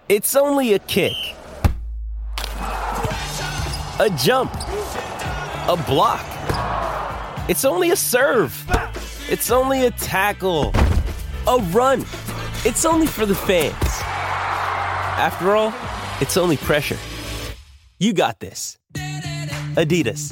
It's only a kick, a jump, a block. It's only a serve. It's only a tackle, a run. It's only for the fans. After all, it's only pressure. You got this. Adidas.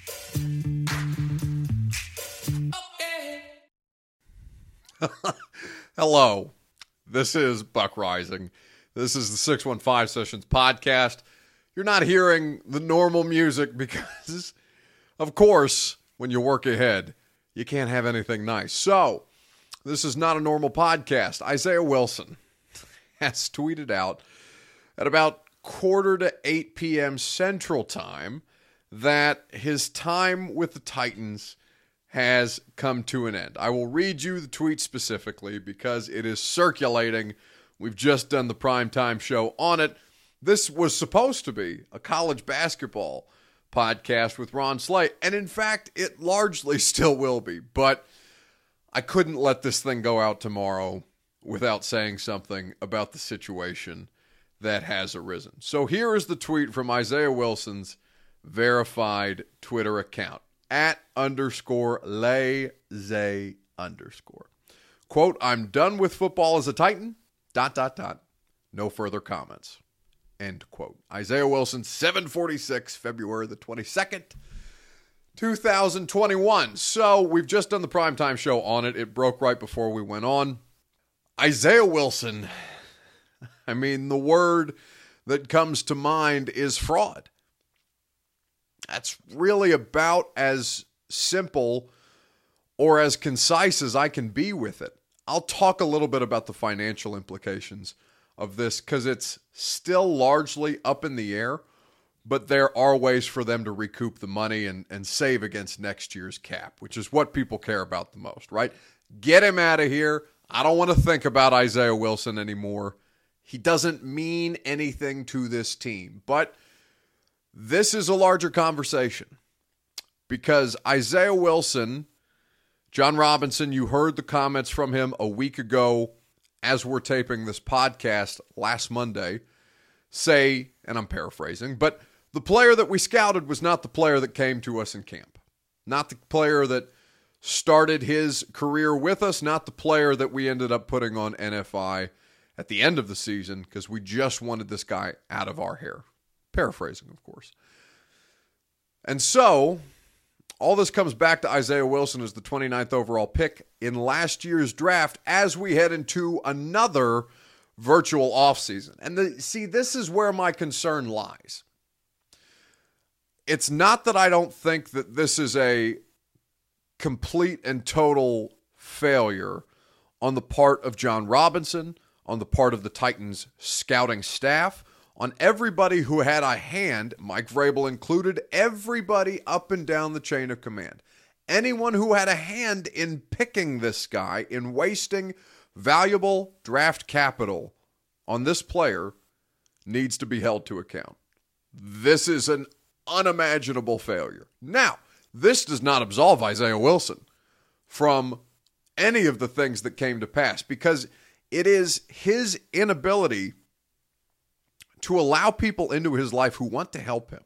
Hello, this is Buck Rising. This is the 615 Sessions podcast. You're not hearing the normal music because, of course, when you work ahead, you can't have anything nice. So, this is not a normal podcast. Isaiah Wilson has tweeted out at about 7:45 p.m. Central Time that his time with the Titans has come to an end. I will read you the tweet specifically because it is circulating. We've just done the primetime show on it. This was supposed to be a college basketball podcast with Ron Slay, and in fact, it largely still will be, but I couldn't let this thing go out tomorrow without saying something about the situation that has arisen. So here is the tweet from Isaiah Wilson's verified Twitter account, @_LayZay_. Quote, "I'm done with football as a Titan, ... No further comments." End quote. Isaiah Wilson, 7:46, February the 22nd, 2021. So we've just done the primetime show on it. It broke right before we went on. Isaiah Wilson, I mean, the word that comes to mind is fraud. That's really about as simple or as concise as I can be with it. I'll talk a little bit about the financial implications of this because it's still largely up in the air, but there are ways for them to recoup the money and save against next year's cap, which is what people care about the most, right? Get him out of here. I don't want to think about Isaiah Wilson anymore. He doesn't mean anything to this team, but this is a larger conversation because Isaiah Wilson, John Robinson, you heard the comments from him a week ago as we're taping this podcast last Monday, say, and I'm paraphrasing, but the player that we scouted was not the player that came to us in camp. Not the player that started his career with us, not the player that we ended up putting on NFI at the end of the season because we just wanted this guy out of our hair. Paraphrasing, of course. And so, all this comes back to Isaiah Wilson as the 29th overall pick in last year's draft as we head into another virtual offseason. And this is where my concern lies. It's not that I don't think that this is a complete and total failure on the part of John Robinson, on the part of the Titans scouting staff, on everybody who had a hand, Mike Vrabel included, everybody up and down the chain of command. Anyone who had a hand in picking this guy, in wasting valuable draft capital on this player, needs to be held to account. This is an unimaginable failure. Now, this does not absolve Isaiah Wilson from any of the things that came to pass because it is his inability to allow people into his life who want to help him.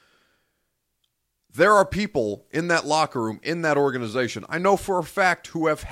There are people in that locker room, in that organization, I know for a fact, who have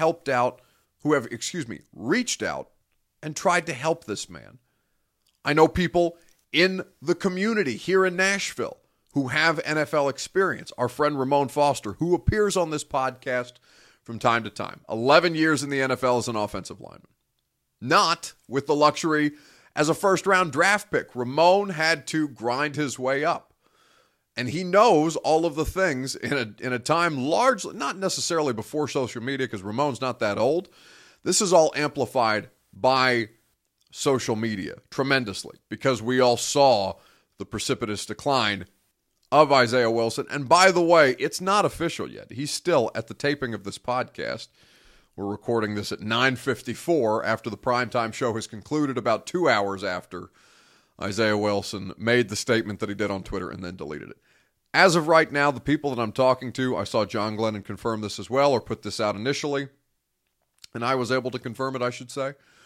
reached out and tried to help this man. I know people in the community here in Nashville who have NFL experience. Our friend Ramon Foster, who appears on this podcast from time to time. 11 years in the NFL as an offensive lineman. Not with the luxury as a first-round draft pick. Ramon had to grind his way up. And he knows all of the things in a time largely, not necessarily before social media, because Ramon's not that old. This is all amplified by social media tremendously, because we all saw the precipitous decline of Isaiah Wilson. And by the way, it's not official yet. He's still, at the taping of this podcast, we're recording this at 9:54 after the primetime show has concluded, about 2 hours after Isaiah Wilson made the statement that he did on Twitter and then deleted it. As of right now, the people that I'm talking to, I saw John Glennon confirm this as well, or put this out initially, and I was able to confirm it, I should say,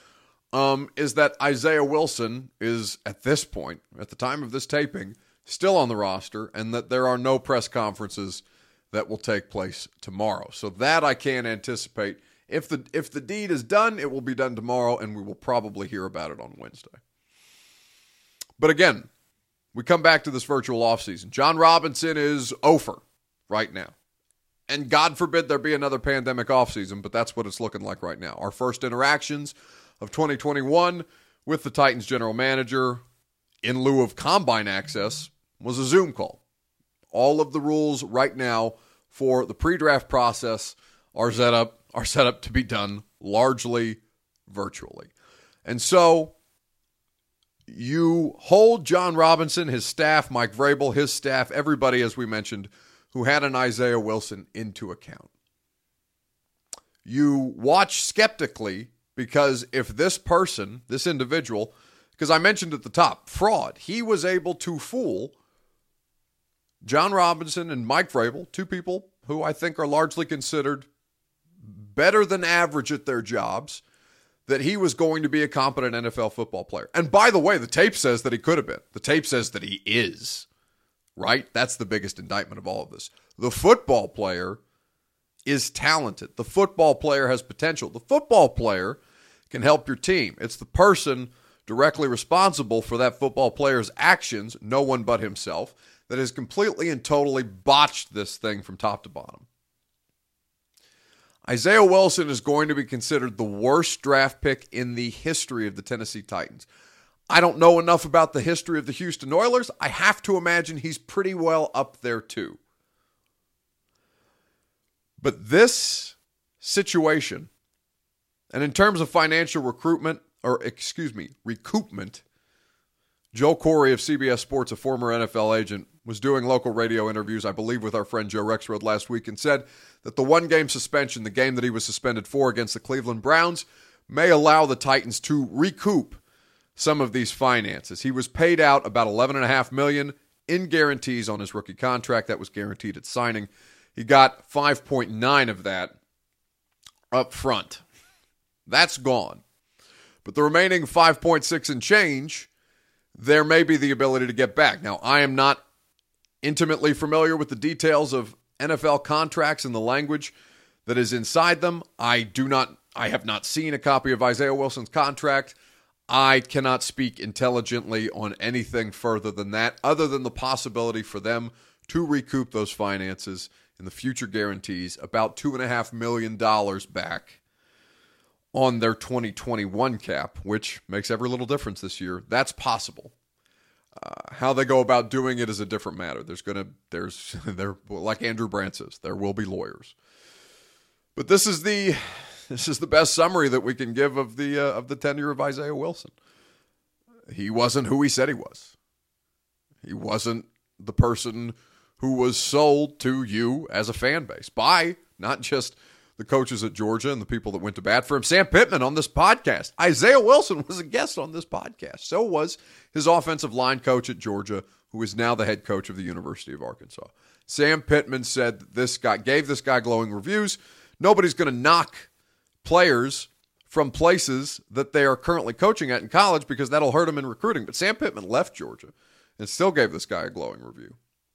is that Isaiah Wilson is, at this point, at the time of this taping, still on the roster, and that there are no press conferences that will take place tomorrow. So that I can't anticipate. If the deed is done, it will be done tomorrow, and we will probably hear about it on Wednesday. But again, we come back to this virtual offseason. John Robinson is over right now. And God forbid there be another pandemic offseason, but that's what it's looking like right now. Our first interactions of 2021 with the Titans general manager, in lieu of combine access, was a Zoom call. All of the rules right now for the pre-draft process are set up to be done largely virtually. And so you hold John Robinson, his staff, Mike Vrabel, his staff, everybody, as we mentioned, who had an Isaiah Wilson into account. You watch skeptically because if this person, this individual, because I mentioned at the top, fraud, he was able to fool John Robinson and Mike Vrabel, two people who I think are largely considered better than average at their jobs, that he was going to be a competent NFL football player. And by the way, the tape says that he could have been. The tape says that he is. Right? That's the biggest indictment of all of this. The football player is talented. The football player has potential. The football player can help your team. It's the person directly responsible for that football player's actions, no one but himself, that has completely and totally botched this thing from top to bottom. Isaiah Wilson is going to be considered the worst draft pick in the history of the Tennessee Titans. I don't know enough about the history of the Houston Oilers. I have to imagine he's pretty well up there too. But this situation, and in terms of financial recoupment, Joe Corey of CBS Sports, a former NFL agent, was doing local radio interviews, I believe, with our friend Joe Rexrode last week, and said that the one-game suspension, the game that he was suspended for against the Cleveland Browns, may allow the Titans to recoup some of these finances. He was paid out about $11.5 million in guarantees on his rookie contract that was guaranteed at signing. He got 5.9 of that up front. That's gone. But the remaining 5.6 and change, there may be the ability to get back. Now, I am not intimately familiar with the details of NFL contracts and the language that is inside them. I have not seen a copy of Isaiah Wilson's contract. I cannot speak intelligently on anything further than that, other than the possibility for them to recoup those finances in the future guarantees, about $2.5 million back on their 2021 cap, which makes every little difference this year. That's possible. How they go about doing it is a different matter. Like Andrew Brandt says, there will be lawyers. But this is the best summary that we can give of the tenure of Isaiah Wilson. He wasn't who he said he was. He wasn't the person who was sold to you as a fan base by not just the coaches at Georgia and the people that went to bat for him. Sam Pittman on this podcast. Isaiah Wilson was a guest on this podcast. So was his offensive line coach at Georgia, who is now the head coach of the University of Arkansas. Sam Pittman said that gave this guy glowing reviews. Nobody's going to knock players from places that they are currently coaching at in college because that'll hurt them in recruiting. But Sam Pittman left Georgia and still gave this guy a glowing review.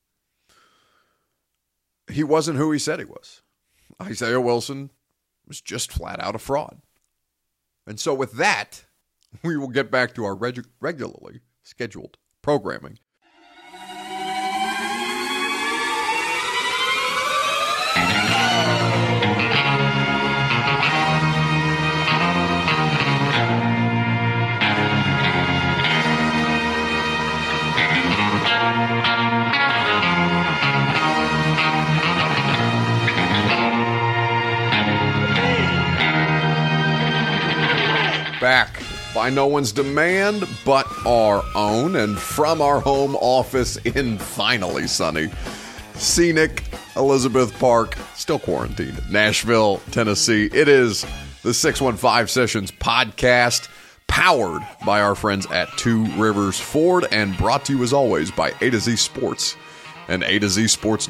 He wasn't who he said he was. Isaiah Wilson was just flat out a fraud. And so with that, we will get back to our regularly scheduled programming. Back by no one's demand but our own, and from our home office in finally sunny, scenic Elizabeth Park, still quarantined, Nashville, Tennessee. It is the 615 Sessions podcast, powered by our friends at Two Rivers Ford, and brought to you as always by A to Z Sports and A to Z Sports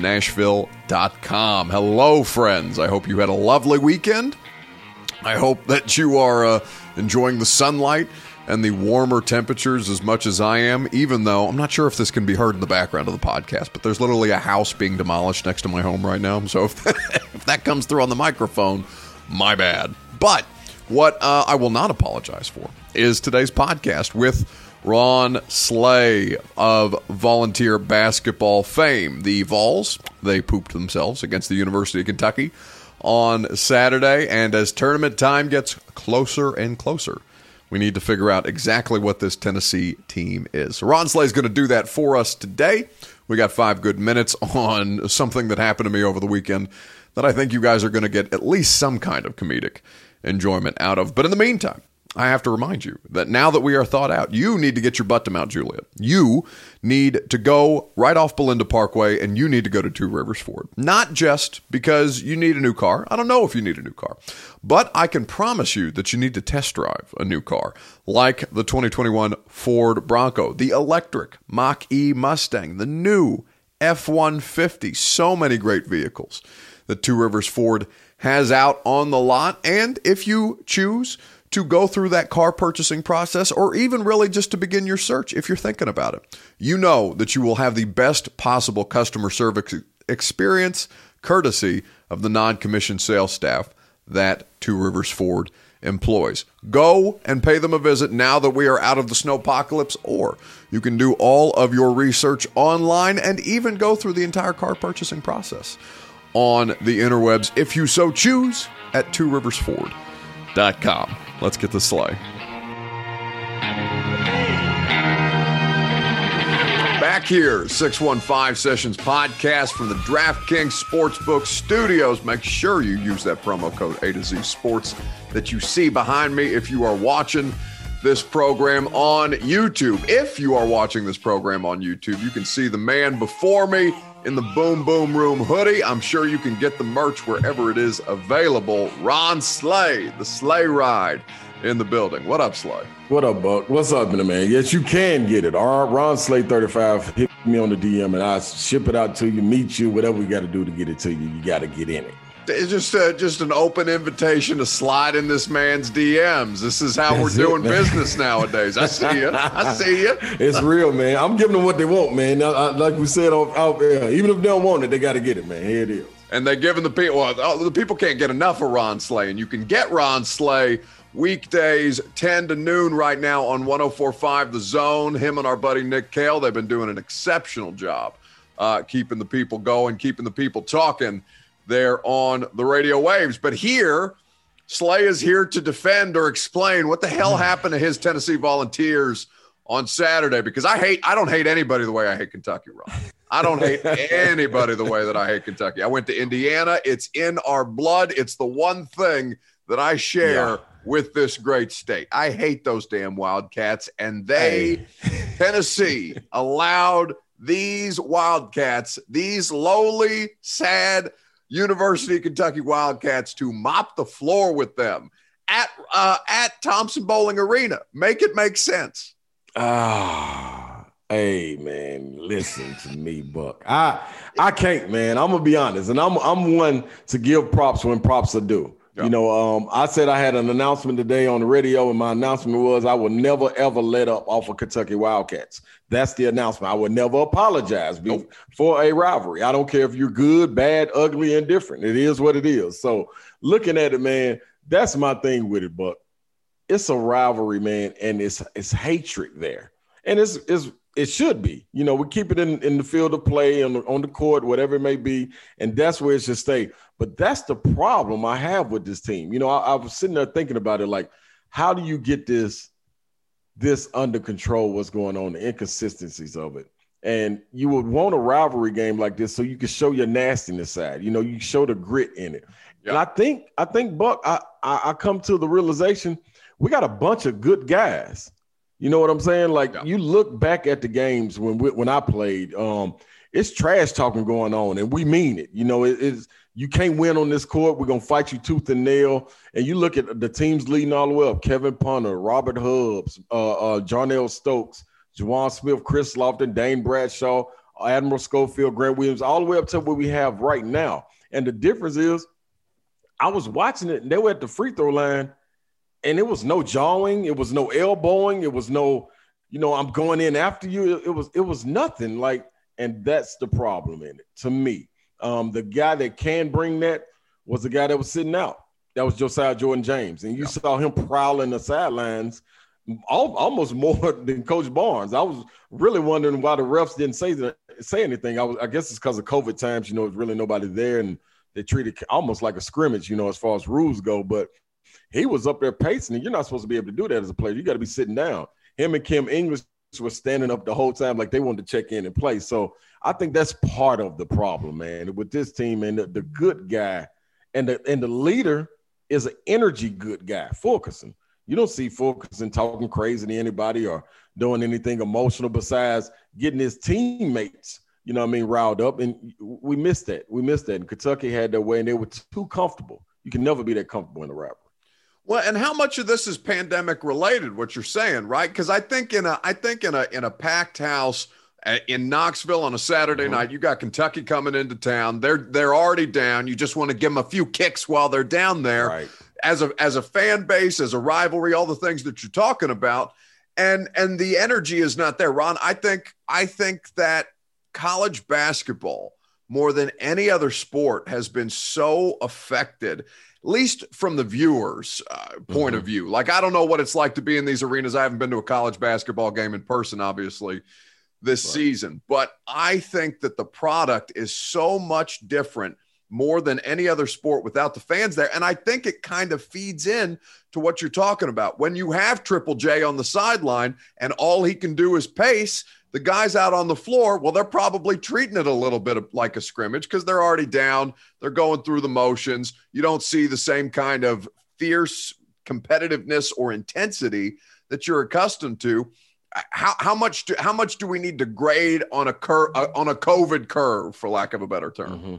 Nashville.com. Hello, friends. I hope you had a lovely weekend. I hope that you are enjoying the sunlight and the warmer temperatures as much as I am, even though I'm not sure if this can be heard in the background of the podcast, but there's literally a house being demolished next to my home right now. So if that comes through on the microphone, my bad. But what I will not apologize for is today's podcast with Ron Slay of Volunteer basketball fame. The Vols, they pooped themselves against the University of Kentucky on Saturday, and as tournament time gets closer and closer, we need to figure out exactly what this Tennessee team is. So Ron Slay is going to do that for us today. We got 5 good minutes on something that happened to me over the weekend that I think you guys are going to get at least some kind of comedic enjoyment out of. But in the meantime, I have to remind you that now that we are thawed out, you need to get your butt to Mount Juliet. You need to go right off Belinda Parkway, and you need to go to Two Rivers Ford. Not just because you need a new car. I don't know if you need a new car. But I can promise you that you need to test drive a new car, like the 2021 Ford Bronco, the electric Mach-E Mustang, the new F-150. So many great vehicles that Two Rivers Ford has out on the lot. And if you choose to go through that car purchasing process, or even really just to begin your search, if you're thinking about it, you know that you will have the best possible customer service experience courtesy of the non-commissioned sales staff that Two Rivers Ford employs. Go and pay them a visit now that we are out of the snowpocalypse, or you can do all of your research online and even go through the entire car purchasing process on the interwebs if you so choose at tworiversford.com. Let's get the sleigh. Back here, 615 Sessions podcast from the DraftKings Sportsbook Studios. Make sure you use that promo code A to Z Sports that you see behind me if you are watching this program on YouTube. If you are watching this program on YouTube, you can see the man before me in the Boom Boom Room hoodie. I'm sure you can get the merch wherever it is available. Ron Slay, the Slay Ride in the building. What up, Slay? What up, Buck? What's up, man? Yes, you can get it. All right, Ron Slay 35. Hit me on the DM and I'll ship it out to you, meet you, whatever we got to do to get it to you. You got to get in it. It's just an open invitation to slide in this man's DMs. This is how we're doing business nowadays. I see you. I see you. It's real, man. I'm giving them what they want, man. Like we said out there, even if they don't want it, they got to get it, man. Here it is. And they're giving the people, well, the people can't get enough of Ron Slay, and you can get Ron Slay weekdays 10 to noon right now on 104.5 The Zone. Him and our buddy Nick Kale, they've been doing an exceptional job keeping the people going, keeping the people talking there on the radio waves. But here, Slay is here to defend or explain what the hell happened to his Tennessee Volunteers on Saturday, because I don't hate anybody the way I hate Kentucky, Ron. I don't hate anybody the way that I hate Kentucky. I went to Indiana. It's in our blood. It's the one thing that I share with this great state. I hate those damn Wildcats, and Tennessee allowed these Wildcats, these lowly, sad University of Kentucky Wildcats, to mop the floor with them at Thompson Bowling Arena. Make it make sense. Hey man, listen to me, Buck. I can't, man. I'm gonna be honest, and I'm one to give props when props are due. Yep. You know, I said I had an announcement today on the radio, and my announcement was I would never ever let up off of Kentucky Wildcats. That's the announcement. I would never apologize for a rivalry. I don't care if you're good, bad, ugly, indifferent. It is what it is. So looking at it, man, that's my thing with it, Buck. It's a rivalry, man, and it's hatred there, and it should be. You know, we keep it in the field of play, on the court, whatever it may be, and that's where it should stay. But that's the problem I have with this team. You know, I was sitting there thinking about it, like, how do you get this under control, what's going on, the inconsistencies of it? And you would want a rivalry game like this so you can show your nastiness side. You know, you show the grit in it. Yep. And I think, Buck, I come to the realization we got a bunch of good guys. You know what I'm saying? Like, you look back at the games when I played, it's trash talking going on, and we mean it. You know, it's you can't win on this court. We're going to fight you tooth and nail. And you look at the teams leading all the way up: Kevin Punter, Robert Hubbs, Jarnell Stokes, Juwan Smith, Chris Lofton, Dane Bradshaw, Admiral Schofield, Grant Williams, all the way up to what we have right now. And the difference is, I was watching it, and they were at the free throw line, and it was no jawing, it was no elbowing, it was no, I'm going in after you. It was nothing like, and that's the problem in it to me. The guy that can bring that was the guy that was sitting out. That was Josiah Jordan-James, and you saw him prowling the sidelines almost more than Coach Barnes. I was really wondering why the refs didn't say anything. I guess it's because of COVID times. There's really nobody there, and they treated it almost like a scrimmage, as far as rules go. But he was up there pacing, and you're not supposed to be able to do that as a player. You got to be sitting down. Him and Kim English were standing up the whole time like they wanted to check in and play. So I think that's part of the problem, man, with this team. And the good guy and the leader is an energy good guy, Fulkerson. You don't see Fulkerson talking crazy to anybody or doing anything emotional besides getting his teammates, riled up. And we missed that. And Kentucky had their way, and they were too comfortable. You can never be that comfortable in a rivalry. Well, and how much of this is pandemic related, what you're saying, right? Because I think in a packed house in Knoxville on a Saturday night, you got Kentucky coming into town. They're already down. You just want to give them a few kicks while they're down there. Right. As a fan base, as a rivalry, all the things that you're talking about, and the energy is not there. Ron, I think that college basketball, more than any other sport, has been so affected, at least from the viewers' point of view. Like, I don't know what it's like to be in these arenas. I haven't been to a college basketball game in person, obviously, this season. But I think that the product is so much different, more than any other sport, without the fans there. And I think it kind of feeds in to what you're talking about. When you have Triple J on the sideline and all he can do is pace, the guys out on the floor, well, they're probably treating it a little bit like a scrimmage because they're already down. They're going through the motions. You don't see the same kind of fierce competitiveness or intensity that you're accustomed to. How much do we need to grade on a COVID curve, for lack of a better term? Mm-hmm.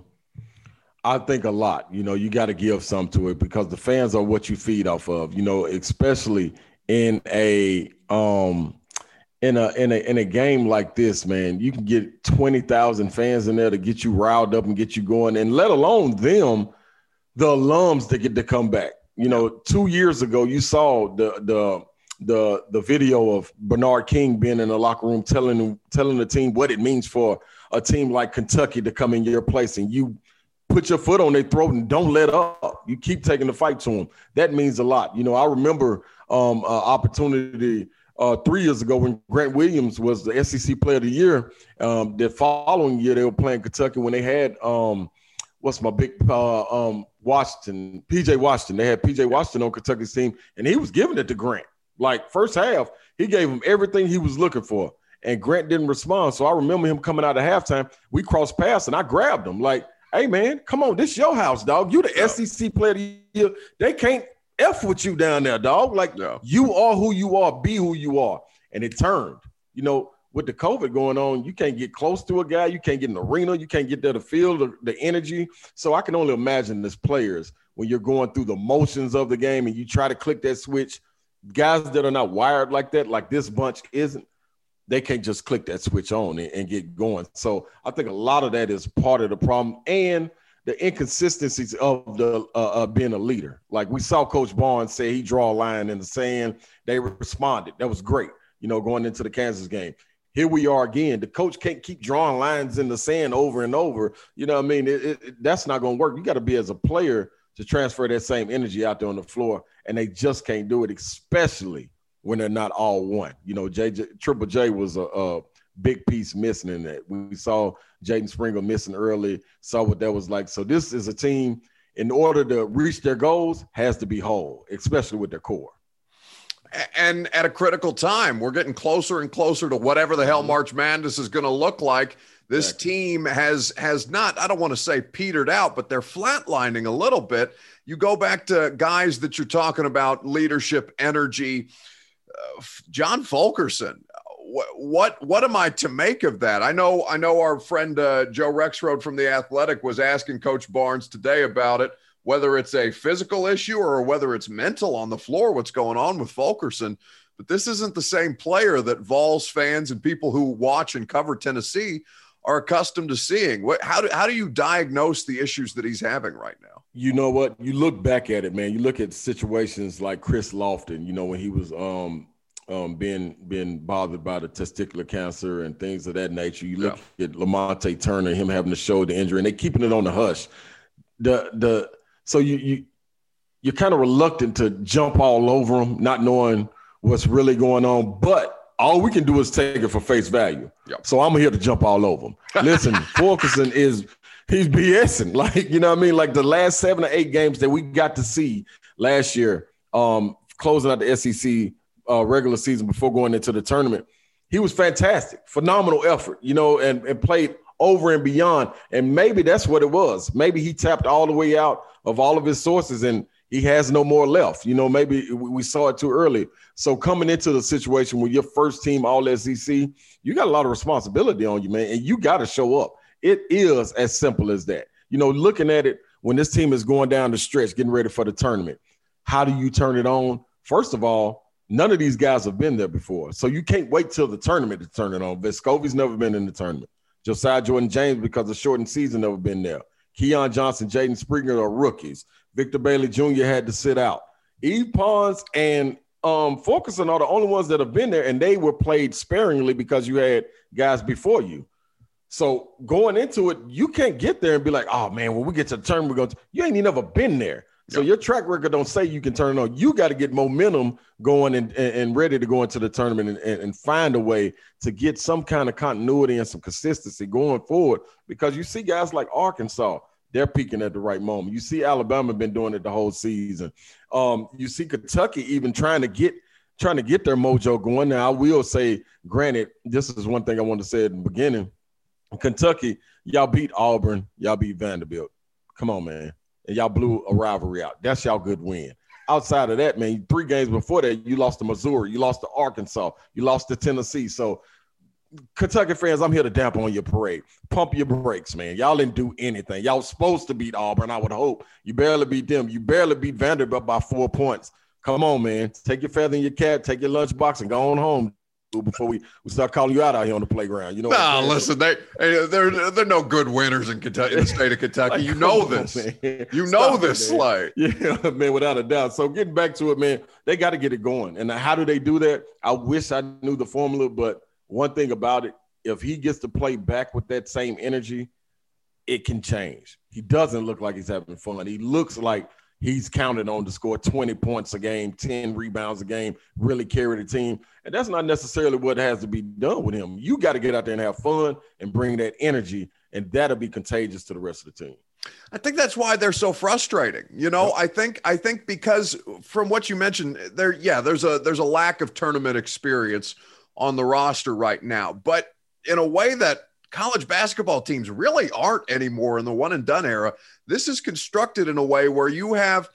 I think a lot. You got to give some to it because the fans are what you feed off of. Especially in a game like this, man. You can get 20,000 fans in there to get you riled up and get you going, and let alone them, the alums that get to come back. 2 years ago, you saw the video of Bernard King being in the locker room telling the team what it means for a team like Kentucky to come in your place, and you put your foot on their throat and don't let up. You keep taking the fight to them. That means a lot. I remember opportunity 3 years ago when Grant Williams was the SEC Player of the Year. The following year they were playing Kentucky when they had Washington, PJ Washington. They had PJ Washington on Kentucky's team, and he was giving it to Grant. Like, first half, he gave him everything he was looking for, and Grant didn't respond. So I remember him coming out at halftime. We crossed paths, and I grabbed him like, hey, man, come on. This your house, dog. You the SEC Player of the Year. They can't F with you down there, dog. Like, you are who you are. Be who you are. And it turned. With the COVID going on, you can't get close to a guy. You can't get in the arena. You can't get there to feel the energy. So I can only imagine as players when you're going through the motions of the game and you try to click that switch, guys that are not wired like that, like this bunch isn't, they can't just click that switch on and get going. So I think a lot of that is part of the problem and the inconsistencies of the being a leader. Like we saw Coach Barnes say he draw a line in the sand. They responded. That was great, going into the Kansas game. Here we are again. The coach can't keep drawing lines in the sand over and over. You know what I mean? That's not going to work. You got to be as a player to transfer that same energy out there on the floor, and they just can't do it, especially when they're not all one. Triple J was a big piece missing in that. We saw Jaden Springer missing early, saw what that was like. So this is a team, in order to reach their goals, has to be whole, especially with their core. And at a critical time, we're getting closer and closer to whatever the hell March Madness is going to look like. This team has not, I don't want to say petered out, but they're flatlining a little bit. You go back to guys that you're talking about, leadership, energy. John Fulkerson, what am I to make of that? I know our friend Joe Rexrode from The Athletic was asking Coach Barnes today about it, whether it's a physical issue or whether it's mental on the floor, what's going on with Fulkerson. But this isn't the same player that Vols fans and people who watch and cover Tennessee are accustomed to seeing. How do you diagnose the issues that he's having right now? You know what? You look back at it, man. You look at situations like Chris Lofton, when he was being bothered by the testicular cancer and things of that nature. You look at Lamonte Turner, him having the shoulder injury, and they keeping it on the hush. So you're kind of reluctant to jump all over him, not knowing what's really going on. But all we can do is take it for face value. Yep. So I'm here to jump all over him. Listen, Fulkerson he's BSing. Like, you know what I mean? Like the last 7 or 8 games that we got to see last year, closing out the SEC regular season before going into the tournament, he was fantastic. Phenomenal effort, and played over and beyond. And maybe that's what it was. Maybe he tapped all the way out of all of his sources and he has no more left. Maybe we saw it too early. So coming into the situation with your first team all SEC, you got a lot of responsibility on you, man, and you got to show up. It is as simple as that. Looking at it when this team is going down the stretch, getting ready for the tournament, how do you turn it on? First of all, none of these guys have been there before. So you can't wait till the tournament to turn it on. Vescovi's never been in the tournament. Josiah Jordan-James, because of shortened season, never been there. Keon Johnson, Jaden Springer are rookies. Victor Bailey Jr. had to sit out. Eve Pons and Fulkerson are the only ones that have been there, and they were played sparingly because you had guys before you. So going into it, you can't get there and be like, oh, man, when we get to the tournament, you ain't even never been there. So your track record don't say you can turn it on. You got to get momentum going and ready to go into the tournament and find a way to get some kind of continuity and some consistency going forward, because you see guys like Arkansas, they're peaking at the right moment. You see Alabama been doing it the whole season. You see Kentucky even trying to get their mojo going. Now, I will say, granted, this is one thing I wanted to say at the beginning. Kentucky, y'all beat Auburn, y'all beat Vanderbilt. Come on, man. And y'all blew a rivalry out. That's y'all good win. Outside of that, man, 3 games before that, you lost to Missouri, you lost to Arkansas, you lost to Tennessee. So, Kentucky fans, I'm here to dampen on your parade. Pump your brakes, man. Y'all didn't do anything. Y'all supposed to beat Auburn, I would hope. You barely beat them. You barely beat Vanderbilt by 4 points. Come on, man. Take your feather in your cap, take your lunchbox, and go on home before we start calling you out here on the playground. Listen, they're no good winners in Kentucky, in the state of Kentucky. You know this. You know this, Slay. Yeah, man, without a doubt. So getting back to it, man, they got to get it going. And how do they do that? I wish I knew the formula, but one thing about it, if he gets to play back with that same energy, it can change. He doesn't look like he's having fun. He looks like he's counted on to score 20 points a game, 10 rebounds a game, really carry the team. And that's not necessarily what has to be done with him. You got to get out there and have fun and bring that energy, and that'll be contagious to the rest of the team. I think that's why they're so frustrating. I think because from what you mentioned, there's a lack of tournament experience on the roster right now, but in a way that college basketball teams really aren't anymore in the one and done era. This is constructed in a way where you have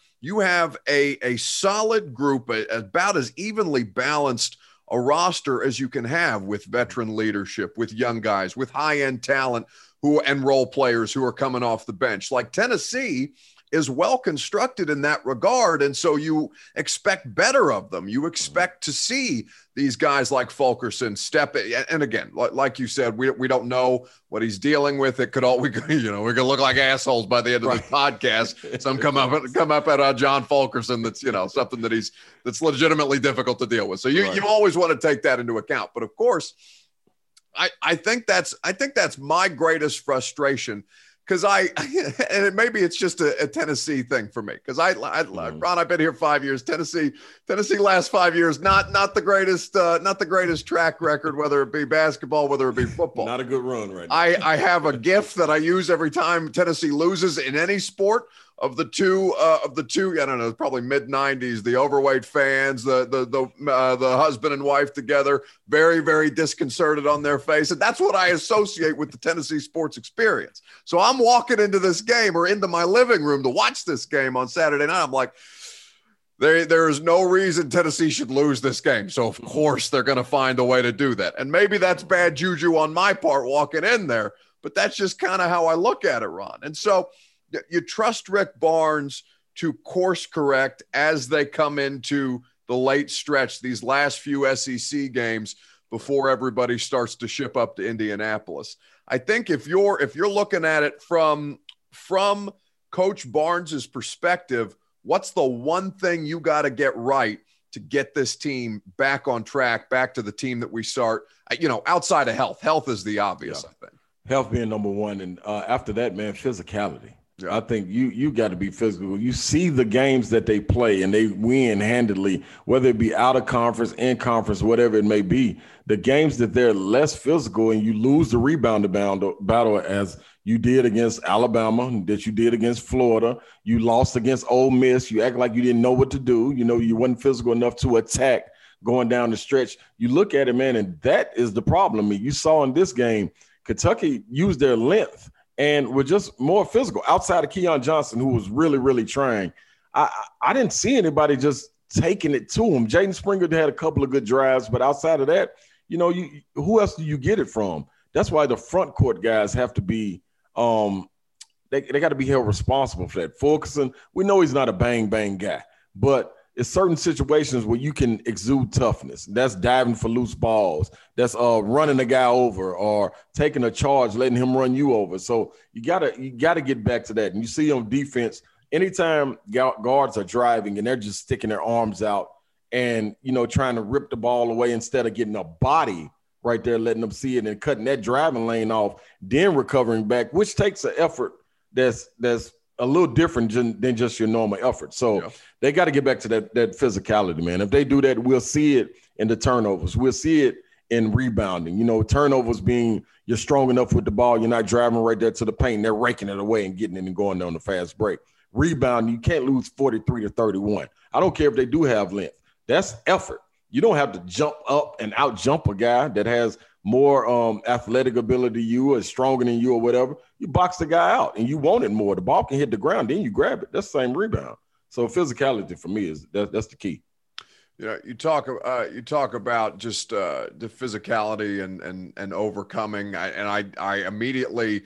a solid group, about as evenly balanced a roster as you can have, with veteran leadership, with young guys, with high-end talent and role players who are coming off the bench. Like Tennessee is well constructed in that regard, and so you expect better of them. You expect to see these guys like Fulkerson step in. And again, like you said, we don't know what he's dealing with. It could we could look like assholes by the end of the podcast. Some come up at John Fulkerson that's something that's legitimately difficult to deal with. So you always want to take that into account. But of course, I think that's my greatest frustration. Because and maybe it's just a Tennessee thing for me. Because Ron, I've been here 5 years. Tennessee last 5 years, not the greatest track record, whether it be basketball, whether it be football. Not a good run right now. I have a GIF that I use every time Tennessee loses in any sport. Of the two, I don't know, probably mid '90s, the overweight fans, the husband and wife together, very, very disconcerted on their face, and that's what I associate with the Tennessee sports experience. So I'm walking into this game or into my living room to watch this game on Saturday night. I'm like, there is no reason Tennessee should lose this game. So of course they're going to find a way to do that, and maybe that's bad juju on my part walking in there, but that's just kind of how I look at it, Ron. And so you trust Rick Barnes to course correct as they come into the late stretch, these last few SEC games, before everybody starts to ship up to Indianapolis. I think if you're looking at it from Coach Barnes's perspective, what's the one thing you got to get right to get this team back on track, back to the team that we start, outside of health? Health is the obvious, I think. Health being number one. And after that, man, physicality. Yeah. I think you got to be physical. You see the games that they play and they win handedly, whether it be out of conference, in conference, whatever it may be. The games that they're less physical and you lose the rebound battle as you did against Alabama, that you did against Florida. You lost against Ole Miss. You act like you didn't know what to do. You wasn't physical enough to attack going down the stretch. You look at it, man, and that is the problem. I mean, you saw in this game, Kentucky used their length and were just more physical outside of Keon Johnson, who was really, really trying. I didn't see anybody just taking it to him. Jaden Springer had a couple of good drives, but outside of that, who else do you get it from? That's why the front court guys have to be they got to be held responsible for that. Fulkerson, we know he's not a bang guy, but it's certain situations where you can exude toughness. That's diving for loose balls. That's running a guy over or taking a charge, letting him run you over. So you gotta get back to that. And you see on defense, anytime guards are driving and they're just sticking their arms out and trying to rip the ball away instead of getting a body right there, letting them see it and cutting that driving lane off, then recovering back, which takes an effort that's a little different than just your normal effort. So They got to get back to that physicality, man. If they do that, we'll see it in the turnovers. We'll see it in rebounding. Turnovers being you're strong enough with the ball, you're not driving right there to the paint, they're raking it away and getting it and going down the fast break. Rebounding, you can't lose 43-31. I don't care if they do have length. That's effort. You don't have to jump up and out-jump a guy that has more athletic ability than you or is stronger than you or whatever. You box the guy out and you want it more. The ball can hit the ground, then you grab it. That's the same rebound. So physicality for me that's the key. You talk about just the physicality and overcoming. I immediately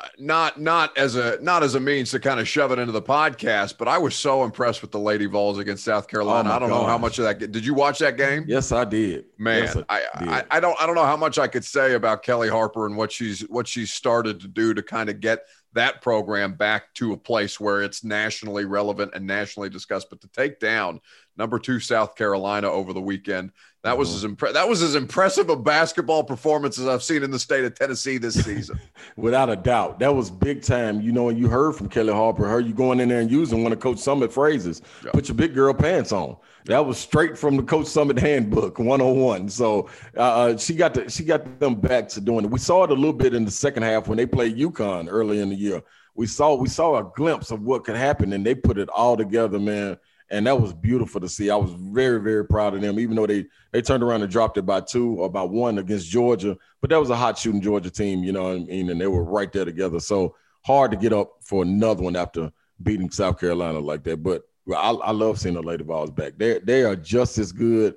not as a means to kind of shove it into the podcast, but I was so impressed with the Lady Vols against South Carolina. I don't know how much of that. Did you watch that game? Yes, I did. Man, yes, I don't know how much I could say about Kelly Harper and what she's started to do to kind of get that program back to a place where it's nationally relevant and nationally discussed. But to take down number 2 South Carolina over the weekend, that was as impressive a basketball performance as I've seen in the state of Tennessee this season. Without a doubt. That was big time. And you heard from Kelly Harper, heard you going in there and using one of Coach Summit phrases, put your big girl pants on. That was straight from the Coach Summit handbook, 101. So she got them back to doing it. We saw it a little bit in the second half when they played UConn early in the year. We saw a glimpse of what could happen, and they put it all together, man. And that was beautiful to see. I was very, very proud of them, even though they turned around and dropped it by 2 or by 1 against Georgia. But that was a hot shooting Georgia team, you know what I mean? And they were right there together. So hard to get up for another one after beating South Carolina like that. But I love seeing the Lady Vols back. They are just as good.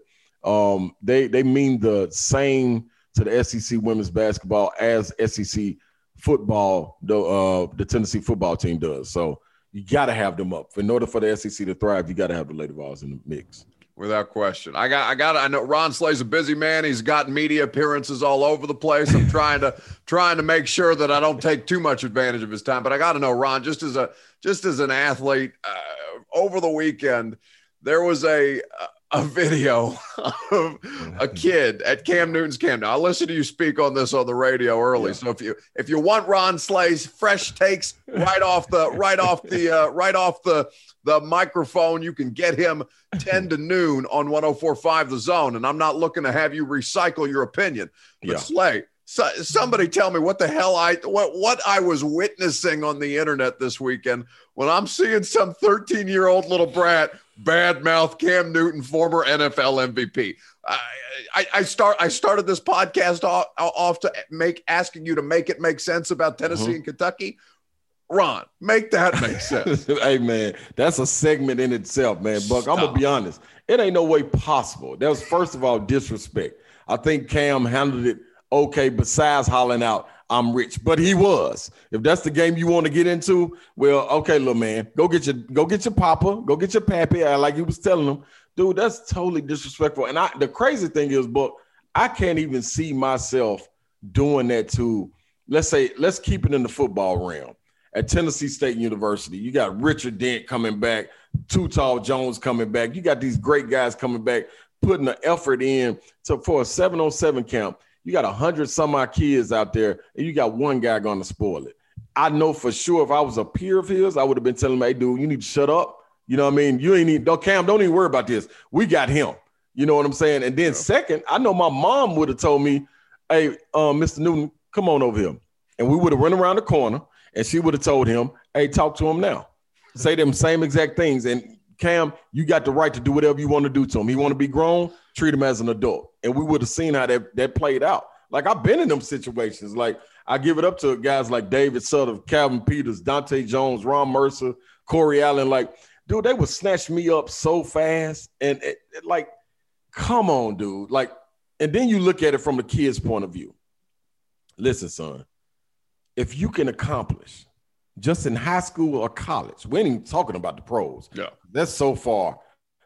They mean the same to the SEC women's basketball as SEC football, the Tennessee football team does. So you got to have them up. In order for the SEC to thrive, you got to have the Lady Vols in the mix. Without question. I know Ron Slay's a busy man. He's got media appearances all over the place. I'm trying to make sure that I don't take too much advantage of his time. But I got to know, Ron, just as an athlete, over the weekend, there was a video of a kid at Cam Newton's camp. Now, I listened to you speak on this on the radio early. Yeah. So if you want Ron Slay's fresh takes right off the microphone, you can get him 10 to noon on 104.5 The Zone. And I'm not looking to have you recycle your opinion. But Slay, somebody tell me what the hell what I was witnessing on the internet this weekend when I'm seeing some 13-year-old little brat badmouth Cam Newton, former NFL MVP. I started this podcast off to asking you to make it make sense about Tennessee and Kentucky. Ron, make that make sense. Hey, man, that's a segment in itself, man. Buck, I'm going to be honest. It ain't no way possible. That was, first of all, disrespect. I think Cam handled it okay, besides hollering out, I'm rich. But he was. If that's the game you want to get into, well, okay, little man, go get your papa, go get your pappy, like he was telling him. Dude, that's totally disrespectful. And the crazy thing is, Buck, I can't even see myself doing that to, let's keep it in the football realm. At Tennessee State University, you got Richard Dent coming back, Too Tall Jones coming back. You got these great guys coming back, putting the effort in for a 7-on-7 camp. You got 100 some odd kids out there, and you got one guy going to spoil it. I know for sure if I was a peer of his, I would have been telling him, hey, dude, you need to shut up. You know what I mean? You ain't need, Cam, don't even worry about this. We got him. You know what I'm saying? And then second, I know my mom would have told me, hey, Mr. Newton, come on over here. And we would have run around the corner, and she would have told him, hey, talk to him now. Say them same exact things. And Cam, you got the right to do whatever you want to do to him. He want to be grown, treat him as an adult. And we would have seen how that played out. Like, I've been in them situations. Like, I give it up to guys like David Sutter, Calvin Peters, Dante Jones, Ron Mercer, Corey Allen. Like, dude, they would snatch me up so fast. And like, come on, dude. Like, and then you look at it from the kid's point of view. Listen, son, if you can accomplish just in high school or college, we ain't even talking about the pros. Yeah. That's so far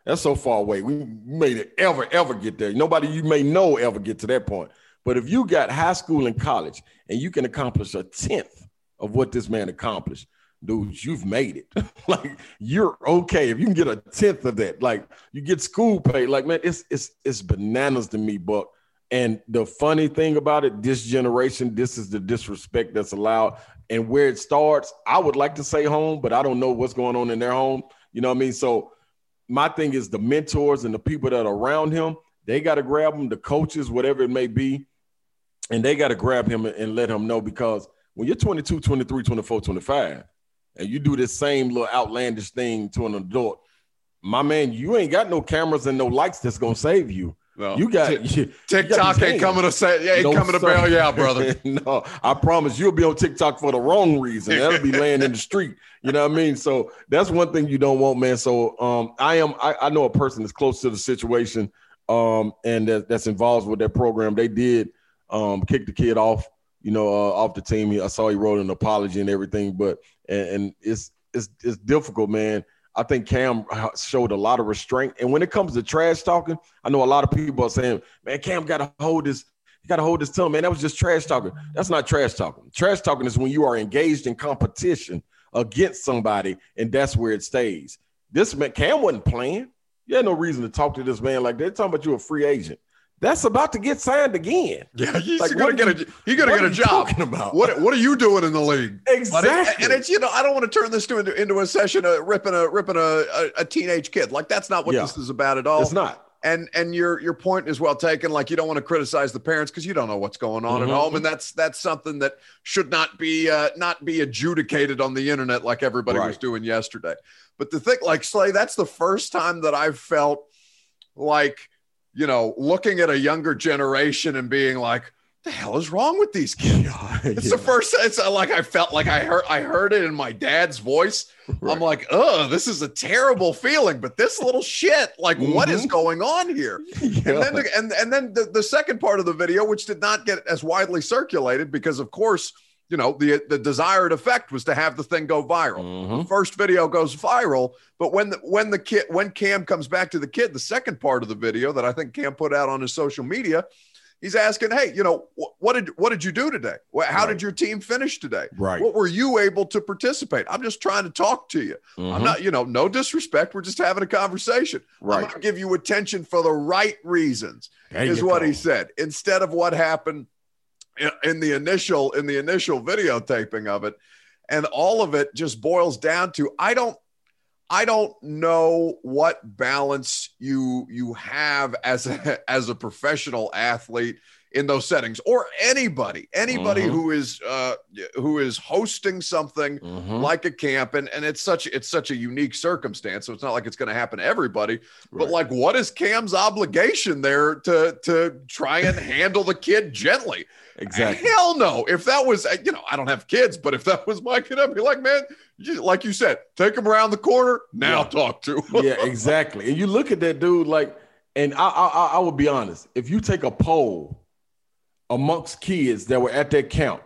away. We may ever get there. Nobody you may know ever get to that point. But if you got high school and college and you can accomplish 1/10 of what this man accomplished, dude, you've made it. Like, you're okay. If you can get 1/10 of that, like, you get school pay, like, man, it's bananas to me, Buck. And the funny thing about it, this generation, this is the disrespect that's allowed. And where it starts, I would like to say home, but I don't know what's going on in their home. You know what I mean? So my thing is the mentors and the people that are around him, they got to grab him, the coaches, whatever it may be, and they got to grab him and let him know, because when you're 22, 23, 24, 25, and you do this same little outlandish thing to an adult, my man, you ain't got no cameras and no lights that's going to save you. No. You got TikTok ain't coming to say, coming to bail you out, brother. No, I promise you'll be on TikTok for the wrong reason. That'll be laying in the street. You know what I mean? So that's one thing you don't want, man. So I know a person that's close to the situation and that's involved with that program. They did kick the kid off, off the team. I saw he wrote an apology and everything, but and it's difficult, man. I think Cam showed a lot of restraint. And when it comes to trash talking, I know a lot of people are saying, man, Cam got to hold this. You got to hold this tongue, man. That was just trash talking. That's not trash talking. Trash talking is when you are engaged in competition against somebody, and that's where it stays. This man, Cam wasn't playing. You had no reason to talk to this man like that. They're talking about you a free agent. That's about to get signed again. Yeah, he's gonna get a job. Talking about? What are you doing in the league? Exactly. And it's I don't want to turn this into a session of ripping a teenage kid. Like, that's not what this is about at all. It's not. And your point is well taken. Like, you don't want to criticize the parents because you don't know what's going on at home, and that's something that should not be adjudicated on the internet like everybody was doing yesterday. But the thing, like, Slay, that's the first time that I've felt like, looking at a younger generation and being like, the hell is wrong with these kids? It's the first, it's like, I felt like I heard it in my dad's voice. Right. I'm like, this is a terrible feeling, but this little shit, like, what is going on here? Yeah. And then the second part of the video, which did not get as widely circulated because, of course, the desired effect was to have the thing go viral. The first video goes viral, but when Cam comes back to the kid, the second part of the video that I think Cam put out on his social media, he's asking, hey, what did you do today? How did your team finish today? Right. What were you able to participate? I'm just trying to talk to you. I'm not, no disrespect. We're just having a conversation. Right. I'm going to give you attention for the right reasons, is what he said, instead of what happened in the initial videotaping of it. And all of it just boils down to, I don't know what balance you have as a professional athlete in those settings, or anybody who is hosting something like a camp, and it's such a unique circumstance. So it's not like it's going to happen to everybody, but like, what is Cam's obligation there to try and handle the kid gently? Exactly. Hell no. If that was, I don't have kids, but if that was my kid, I'd be like, man, like you said, take him around the corner. Now talk to him. Yeah, exactly. And you look at that dude, like, and I would be honest, if you take a poll amongst kids that were at that camp,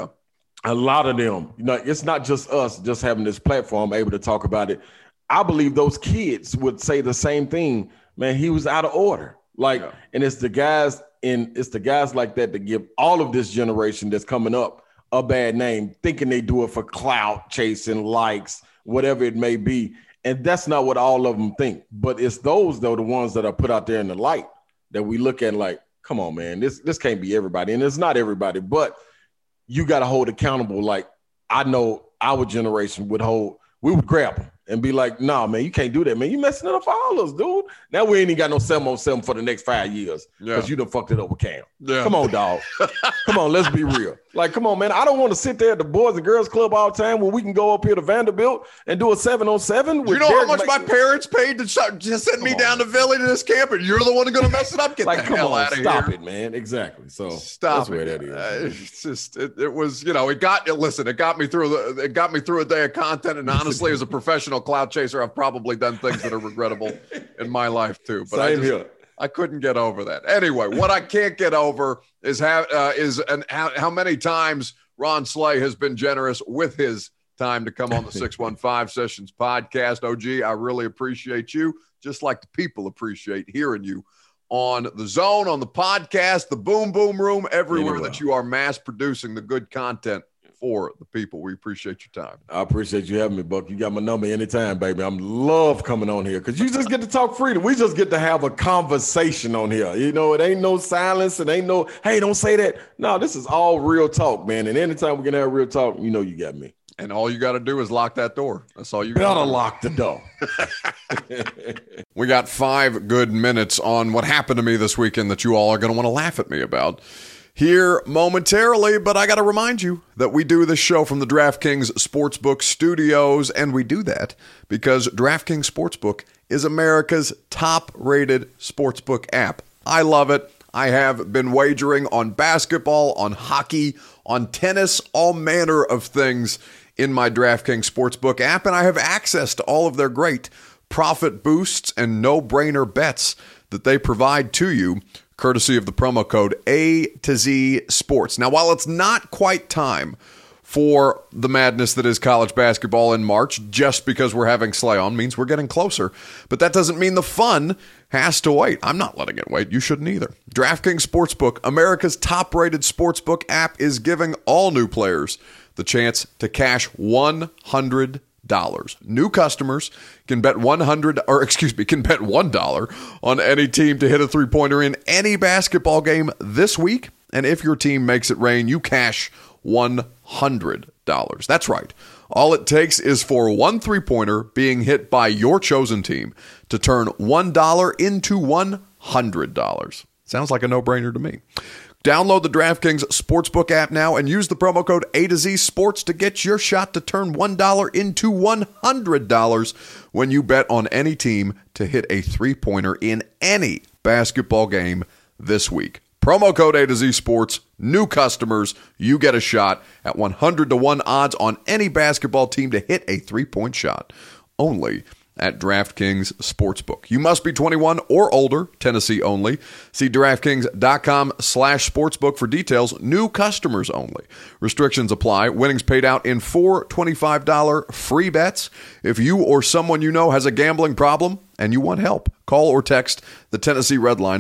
a lot of them, it's not just us just having this platform able to talk about it. I believe those kids would say the same thing. Man, he was out of order. Like, and it's the guys And it's the guys like that give all of this generation that's coming up a bad name, thinking they do it for clout chasing, likes, whatever it may be. And that's not what all of them think. But it's those, though, the ones that are put out there in the light that we look at like, come on, man, this can't be everybody. And it's not everybody, but you got to hold accountable. Like, I know our generation we would grab them and be like, nah, man, you can't do that, man. You messing it up for all us, dude. Now we ain't even got no 7-on-7 for the next 5 years because you done fucked it up with Cam. Yeah. Come on, dog. Come on, let's be real. Like, come on, man. I don't want to sit there at the Boys and Girls Club all the time where we can go up here to Vanderbilt and do a 7-on-7. You know how much my parents paid to send me down to Philly to this camp, and you're the one going to mess it up? Get like, the hell out of here. Stop it, man. Exactly. So stop it. Where that is. It's just, it was, it got me through a day of content. And honestly, as a professional cloud chaser, I've probably done things that are regrettable in my life too. But I couldn't get over that. Anyway, what I can't get over is how many times Ron Slay has been generous with his time to come on the 615 Sessions podcast. OG, I really appreciate you, just like the people appreciate hearing you on the Zone, on the podcast, the Boom Boom Room, everywhere that you are mass producing the good content for the people. We appreciate your time. I appreciate you having me, Buck. You got my number anytime, baby. I love coming on here because you just get to talk freedom. We just get to have a conversation on here. It ain't no silence. It ain't no, hey, don't say that. No, this is all real talk, man. And anytime we can have real talk, you got me. And all you got to do is lock that door. That's all you got to lock the door. We got 5 good minutes on what happened to me this weekend that you all are going to want to laugh at me about here momentarily, but I got to remind you that we do this show from the DraftKings Sportsbook studios, and we do that because DraftKings Sportsbook is America's top-rated sportsbook app. I love it. I have been wagering on basketball, on hockey, on tennis, all manner of things in my DraftKings Sportsbook app, and I have access to all of their great profit boosts and no-brainer bets that they provide to you, courtesy of the promo code A2Z Sports. Now, while it's not quite time for the madness that is college basketball in March, just because we're having Slay on means we're getting closer. But that doesn't mean the fun has to wait. I'm not letting it wait. You shouldn't either. DraftKings Sportsbook, America's top-rated sportsbook app, is giving all new players the chance to cash $100. New customers can bet $1 on any team to hit a three-pointer in any basketball game this week. And if your team makes it rain, you cash $100. That's right. All it takes is for one three-pointer being hit by your chosen team to turn $1 into $100. Sounds like a no-brainer to me. Download the DraftKings Sportsbook app now and use the promo code A2Z Sports to get your shot to turn $1 into $100 when you bet on any team to hit a three-pointer in any basketball game this week. Promo code A2Z Sports. New customers, you get a shot at 100-1 odds on any basketball team to hit a three-point shot. Only at DraftKings Sportsbook. You must be 21 or older, Tennessee only. See DraftKings.com/sportsbook for details. New customers only. Restrictions apply. Winnings paid out in 4 $25 free bets. If you or someone you know has a gambling problem and you want help, call or text the Tennessee Red Line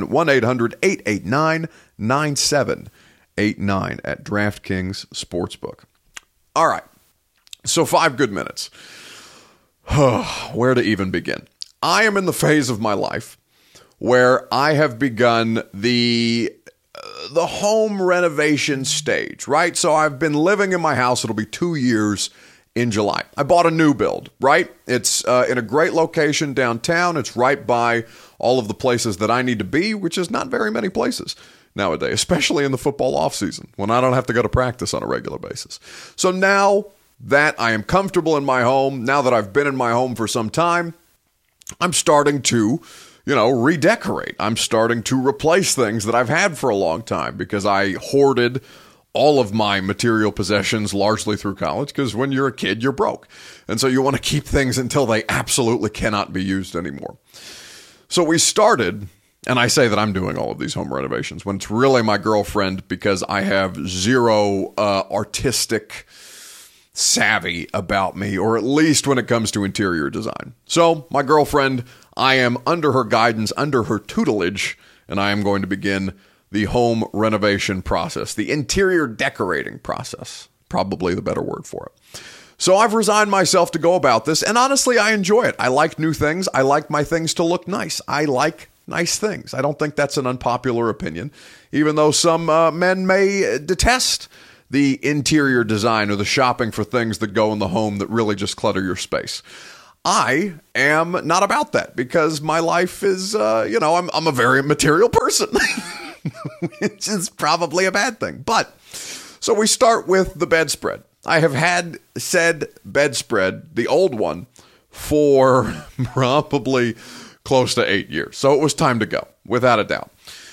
1-800-889-9789 at DraftKings Sportsbook. All right, so 5 good minutes. Where to even begin? I am in the phase of my life where I have begun the home renovation stage, right? So I've been living in my house. It'll be 2 years in July. I bought a new build, right? It's in a great location downtown. It's right by all of the places that I need to be, which is not very many places nowadays, especially in the football offseason when I don't have to go to practice on a regular basis. So now that I am comfortable in my home, now that I've been in my home for some time, I'm starting to, redecorate. I'm starting to replace things that I've had for a long time because I hoarded all of my material possessions largely through college because when you're a kid, you're broke. And so you want to keep things until they absolutely cannot be used anymore. So we started, and I say that I'm doing all of these home renovations when it's really my girlfriend because I have zero artistic savvy about me, or at least when it comes to interior design. So my girlfriend, I am under her guidance, under her tutelage, and I am going to begin the home renovation process, the interior decorating process, probably the better word for it. So I've resigned myself to go about this, and honestly, I enjoy it. I like new things. I like my things to look nice. I like nice things. I don't think that's an unpopular opinion, even though some men may detest the interior design or the shopping for things that go in the home that really just clutter your space. I am not about that because my life is, I'm a very material person, which is probably a bad thing. But so we start with the bedspread. I have had said bedspread, the old one, for probably close to 8 years. So it was time to go, without a doubt.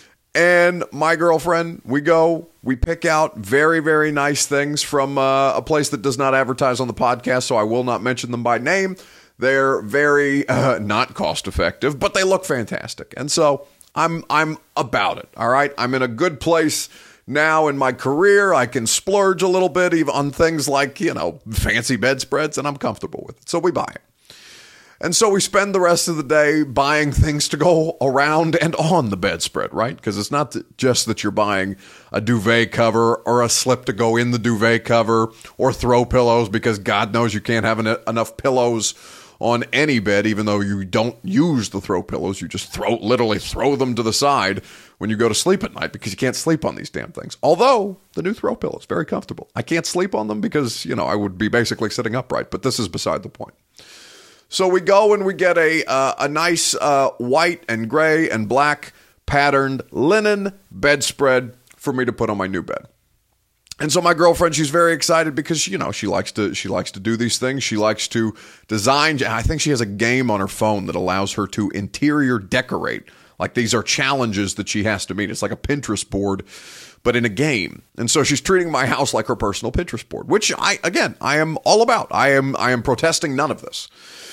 And my girlfriend, we pick out very, very nice things from a place that does not advertise on the podcast, so I will not mention them by name. They're very not cost effective, but they look fantastic. And so I'm about it, all right? I'm in a good place now in my career. I can splurge a little bit even on things like, fancy bedspreads, and I'm comfortable with it. So we buy it. And so we spend the rest of the day buying things to go around and on the bedspread, right? Because it's not just that you're buying a duvet cover or a slip to go in the duvet cover or throw pillows, because God knows you can't have enough pillows on any bed, even though you don't use the throw pillows. You just literally throw them to the side when you go to sleep at night because you can't sleep on these damn things. Although the new throw pillow is very comfortable. I can't sleep on them because, I would be basically sitting upright, but this is beside the point. So we go and we get a nice white and gray and black patterned linen bedspread for me to put on my new bed. And so my girlfriend, she's very excited because, she likes to do these things. She likes to design. I think she has a game on her phone that allows her to interior decorate. Like these are challenges that she has to meet. It's like a Pinterest board, but in a game. And so she's treating my house like her personal Pinterest board, which I am all about. I am protesting none of this.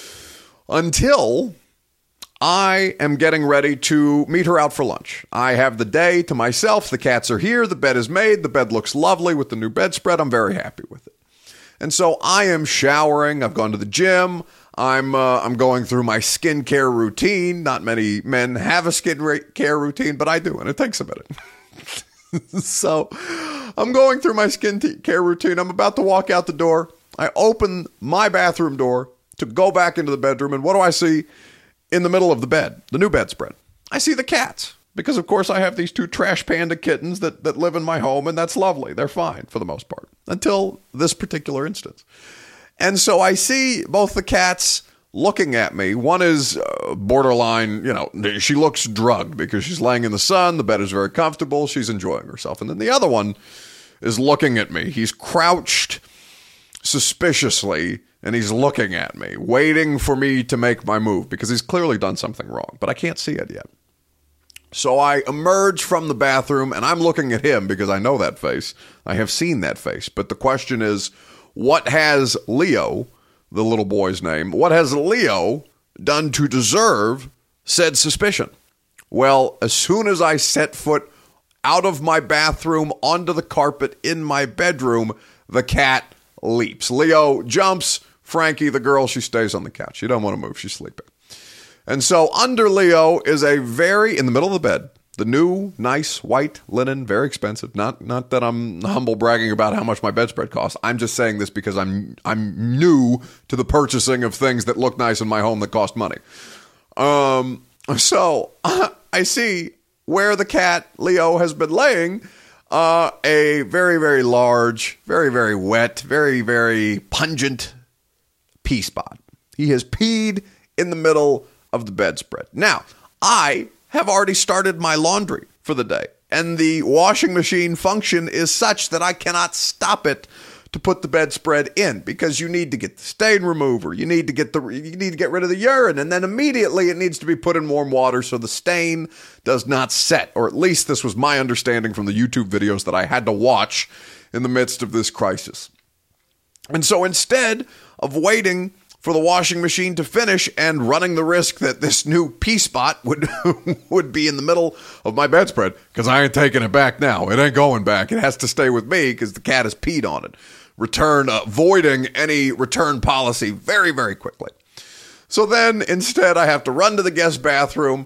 Until I am getting ready to meet her out for lunch. I have the day to myself. The cats are here. The bed is made. The bed looks lovely with the new bedspread. I'm very happy with it. And so I am showering. I've gone to the gym. I'm going through my skincare routine. Not many men have a skincare routine, but I do, and it takes a minute. So I'm going through my skincare routine. I'm about to walk out the door. I open my bathroom door to go back into the bedroom, and what do I see in the middle of the bed, the new bedspread? I see the cats, because of course I have these two trash panda kittens that live in my home, and that's lovely. They're fine for the most part, until this particular instance. And so I see both the cats looking at me. One is borderline, she looks drugged because she's laying in the sun. The bed is very comfortable. She's enjoying herself. And then the other one is looking at me. He's crouched suspiciously, and he's looking at me, waiting for me to make my move because he's clearly done something wrong, but I can't see it yet. So I emerge from the bathroom, and I'm looking at him because I know that face. I have seen that face. But the question is, what has Leo, the little boy's name, what has Leo done to deserve said suspicion? Well, as soon as I set foot out of my bathroom onto the carpet in my bedroom, the cat leaps. Leo jumps. Frankie, the girl, she stays on the couch. She don't want to move. She's sleeping. And so under Leo is in the middle of the bed, the new, nice, white linen, very expensive. Not that I'm humble bragging about how much my bedspread costs. I'm just saying this because I'm new to the purchasing of things that look nice in my home that cost money. So I see where the cat, Leo, has been laying a very, very large, very, very wet, very, very pungent pee spot. He has peed in the middle of the bedspread. Now, I have already started my laundry for the day, and the washing machine function is such that I cannot stop it to put the bedspread in because you need to get the stain remover, you need to get rid of the urine, and then immediately it needs to be put in warm water so the stain does not set, or at least this was my understanding from the YouTube videos that I had to watch in the midst of this crisis. And so instead of waiting for the washing machine to finish and running the risk that this new pee spot would be in the middle of my bedspread, because I ain't taking it back now. It ain't going back. It has to stay with me because the cat has peed on it. Voiding any return policy very, very quickly. So then instead I have to run to the guest bathroom,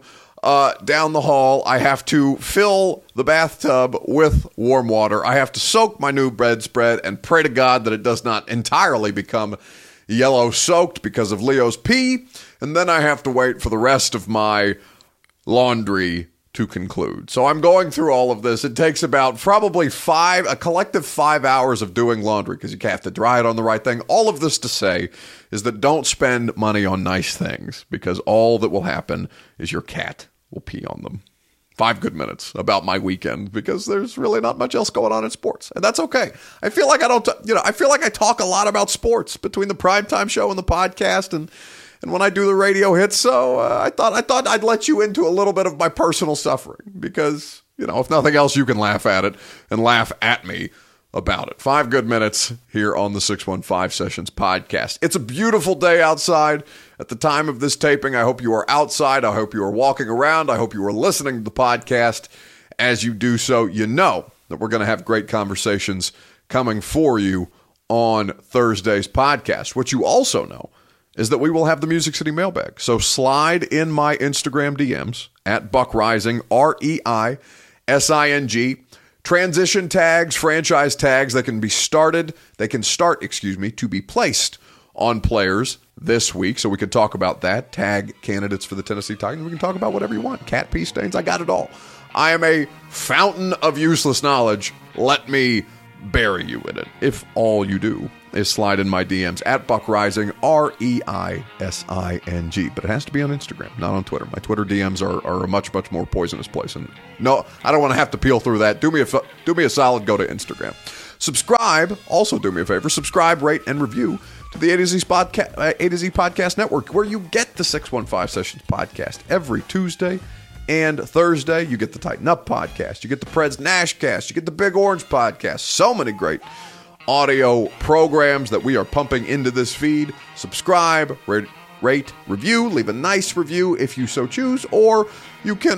down the hall. I have to fill the bathtub with warm water. I have to soak my new bedspread and pray to God that it does not entirely become yellow soaked because of Leo's pee. And then I have to wait for the rest of my laundry to conclude. So I'm going through all of this. It takes about probably a collective 5 hours of doing laundry because you have to dry it on the right thing. All of this to say is that don't spend money on nice things because all that will happen is your cat will pee on them. 5 good minutes about my weekend because there's really not much else going on in sports. And that's okay. I feel like I feel like I talk a lot about sports between the primetime show and the podcast and when I do the radio hits. So I thought I'd let you into a little bit of my personal suffering because, if nothing else, you can laugh at it and laugh at me about it. 5 good minutes here on the 615 Sessions podcast. It's a beautiful day outside. At the time of this taping, I hope you are outside. I hope you are walking around. I hope you are listening to the podcast. As you do so, you know that we're going to have great conversations coming for you on Thursday's podcast. What you also know is that we will have the Music City mailbag. So slide in my Instagram DMs at Buck Reising, REISING. Transition tags, franchise tags that can start to be placed on players this week. So we can talk about that. Tag candidates for the Tennessee Titans. We can talk about whatever you want. Cat pee stains, I got it all. I am a fountain of useless knowledge. Let me bury you in it. If all you do is slide in my DMs at Buck Reising, REISING. But it has to be on Instagram, not on Twitter. My Twitter DMs are a much, much more poisonous place. And no, I don't want to have to peel through that. Do me a solid, go to Instagram. Subscribe. Also do me a favor. Subscribe, rate, and review to the A to Z Podcast Network, where you get the 615 Sessions podcast every Tuesday and Thursday. You get the Tighten Up podcast. You get the Preds Nashcast. You get the Big Orange podcast. So many great audio programs that we are pumping into this feed. Subscribe, rate, review, leave a nice review if you so choose, or you can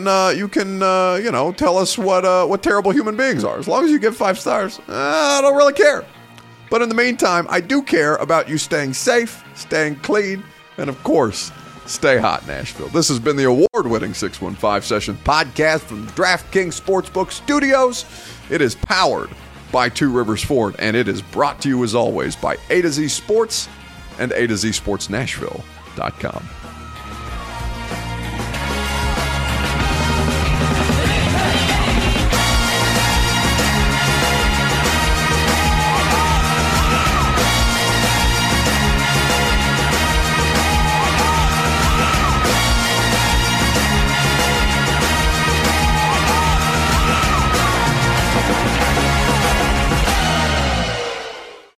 tell us what terrible human beings are. As long as you give 5 stars, I don't really care. But in the meantime, I do care about you staying safe, staying clean, and of course, stay hot, Nashville. This has been the award-winning 615 Session podcast from the DraftKings Sportsbook Studios. It is powered by Two Rivers Ford, and it is brought to you, as always, by A to Z Sports and A to Z Sports Nashville.com.